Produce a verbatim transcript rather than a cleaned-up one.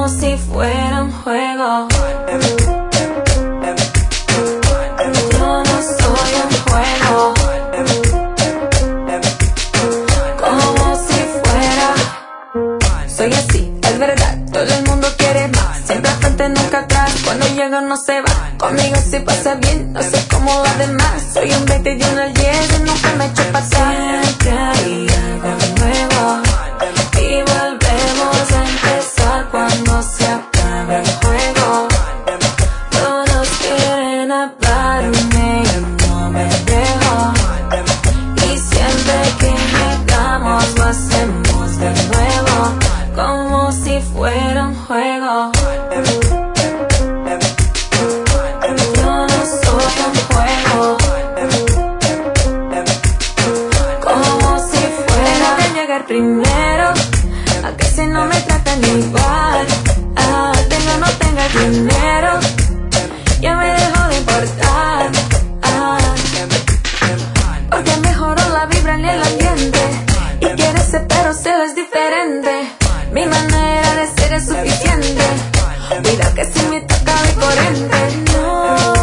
como si fuera un juego. Yo no soy un juego, como si fuera. Soy así, es verdad, todo el mundo quiere más. Siempre al frente, nunca atrás, cuando llego no se va. Conmigo sí pasa bien, no sé cómo va de más. Soy un veinte y uno al diez y nunca me echo para atrás. Siempre hay algo nuevo y volvemos a empezar cuando se acabe el juego. Todos quieren hablarme y no me dejo, y siempre que llegamos lo hacemos de nuevo, como si fuera un juego. Yo no soy un juego, como si fuera de llegar primero, a que si no me tratan igual, ah, tenga o no tenga dinero, ya me dejó de importar, ah, porque mejoró la vibra en el ambiente, y quiere ser pero se es diferente. Mi manera de ser es suficiente, cuida que si me toca de corriente, no.